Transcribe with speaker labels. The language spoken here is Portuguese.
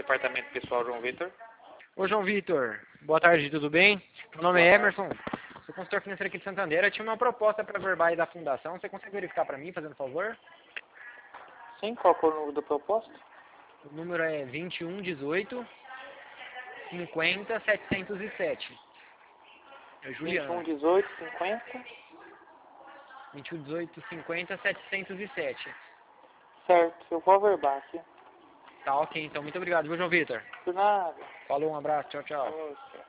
Speaker 1: departamento pessoal João Vitor.
Speaker 2: Ô João Vitor, boa tarde, tudo bem? Meu nome é Emerson, sou consultor financeiro aqui de Santander. Eu tinha uma proposta para verbar aí da fundação, você consegue verificar para mim, fazendo favor?
Speaker 1: Sim, qual que é o número da proposta?
Speaker 2: O número é 2118 50 707. É Juliano.
Speaker 1: 211850.
Speaker 2: 2118 50 707.
Speaker 1: Certo, eu vou averbar aqui.
Speaker 2: Tá ok, então muito obrigado, viu João Vitor?
Speaker 1: Por nada.
Speaker 2: Falou, um abraço, tchau, tchau.
Speaker 1: Nossa.